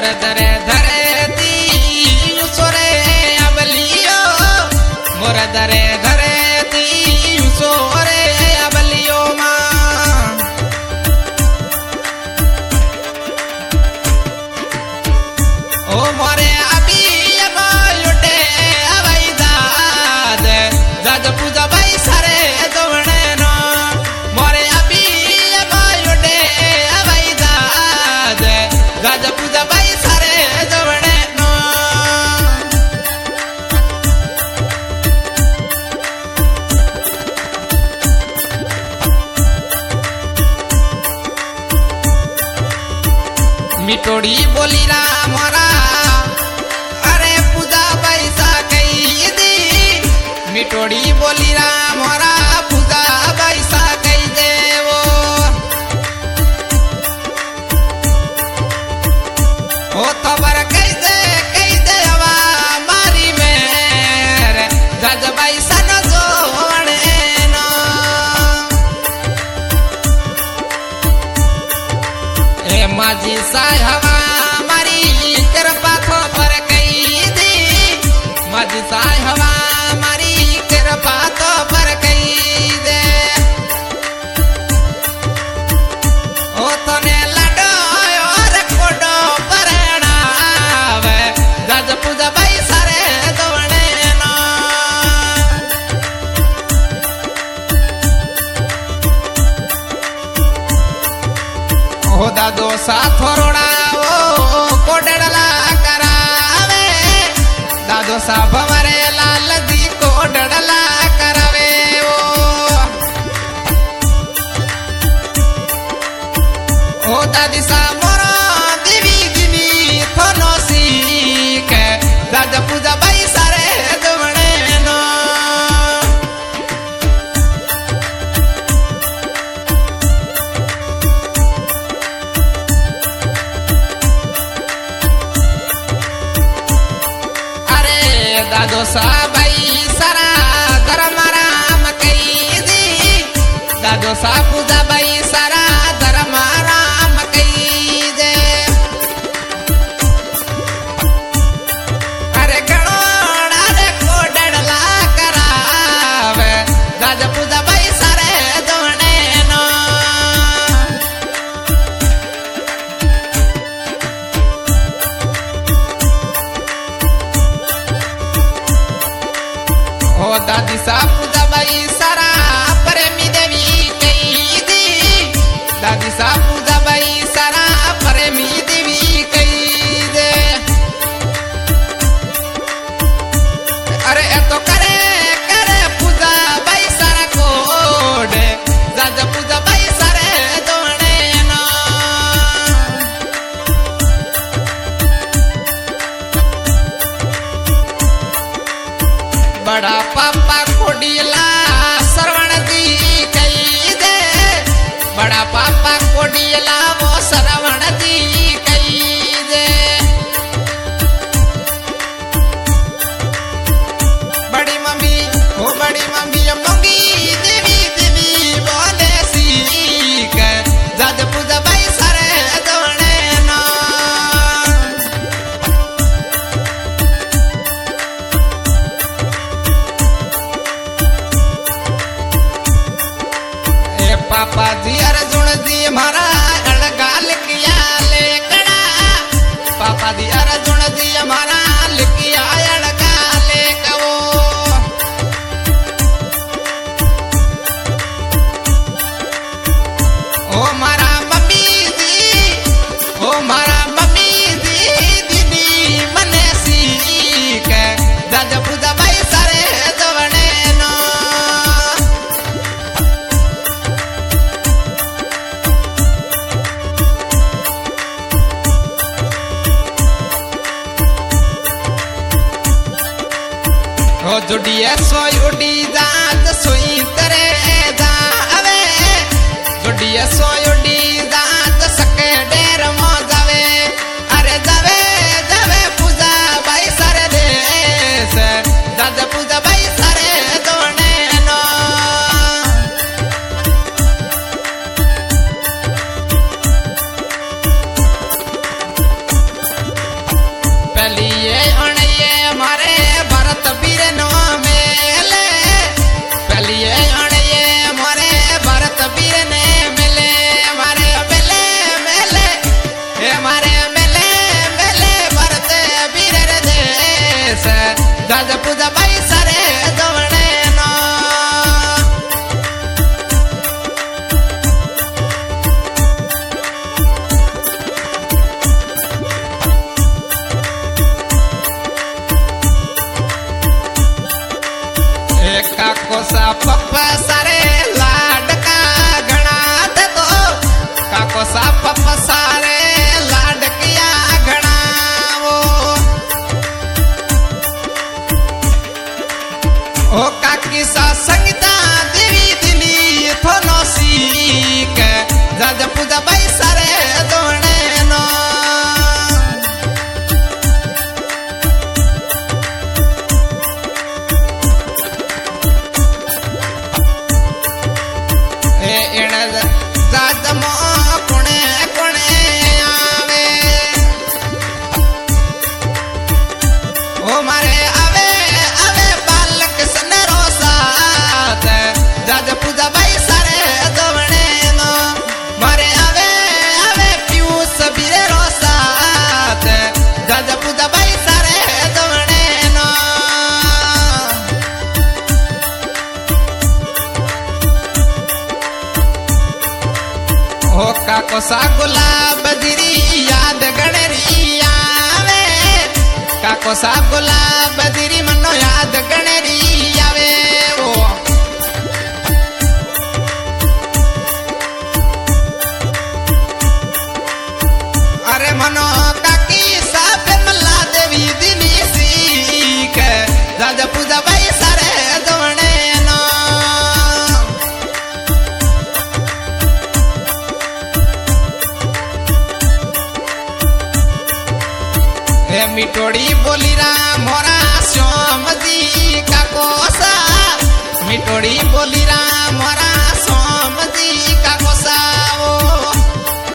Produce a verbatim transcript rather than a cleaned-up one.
मोर दरे धरे दी सोरे अबलियो मोर दरे धरे दी सोरे अबलियो मां ओ मोरे अभी लुटे अवैदाद जज पूजा भाई सरे दोवणे नो मोरे अभी लुटे अवैदाद जज पूजा भाई सरे दोवणे नो मिटोड़ी बोली रा मोरा अरे पूजा पैसा कही दी मिटोड़ी बोली रा मोरा पूजा पैसा कही दे वो ओ खबर कही दे कही दे हवा मारी मेरे जज पैसा न जोड़े ना ए माजी साय हवा मारी कृपा थो पर कही दी माजी साय हवा मारी कृपा तो पर कही दे ओ तने लडो और कोडो परणावे जज पूजा भाई सारे दोवणे ना ओ दादो सा थोरोड़ा ओ कोडड़ला करावे दादो सा भवरे लाल दी कोडड़ला करावे ओ ओ दादी सा मोरो देवी गिनी थोनो सीख दादा पूजा भाई सारे दोवणे नो दादो सा भाई सरा धर्म राम कही दी दादो सा पूजा भाई सरा धर्म राम कही दे अरे गणोड़ा रे कोडड़ला करावे दादा पूजा भाई सारे दोवणे नो ओ दादी सा पूजा भाई सारा प्रेमी देवी कही दी दादी सा पूजा भाई सारा प्रेमी देवी कही दे अरे ए तो करे करे पूजा भाई सारा कोड जज पूजा भाई सारे दोवणे ना बड़ा पापा कोडिला श्रवण दी कही दे बड़ा पापा कोडिला वो श्रवण दी कही दे बड़ी मम्मी ओ बड़ी मम्मी मंगी देवी देवी बोले सीख जज पूजा भाई सारे दोवणे ना पापा जी अर्जुन जी हमारा अड़गाल किया लेकड़ा पापा जी अर्जुन जी हमारा लिखिया अड़गाल कवो ओ मारा मम्मी जी ओ मारा मम्मी जी दीदी मने सीख जज पूजा भाई सारे दोवणे नो ओ जुड़िए सोई उड़ी जात सोई तरे जावे जुड़िए सोई उड़ी जात सके डेर मो जावे अरे जावे जावे पूजा भाई सारे देश जज पूजा भाई सारे दोवणे नो काको साफ पसारे लाडकिया घणावो ओ काकी सा संगीता देवी दिली थोनो सीक जज पूजा बाई सारे दोने नो ए एण जज मो कोणे कोणे आवे ओ मारे आवे आवे बालक सनरो साथ जज पूजा बाई सारे दोने नो मारे आवे आवे पीयूष बीरे रो साथ जज पूजा बाई सारे दोने नो ओ काको सा गुलाब दिरी याद गणरी आवे काको सा गुलाब दिरी मनो याद गणरी आवे ओ अरे मनो काकी साफ मल्ला देवी दिली सीक राजा पूजा बाई सारे दोने नो ए मिटोड़ी बोली रा मोरा श्याम जी काको सा मिटोड़ी बोली रा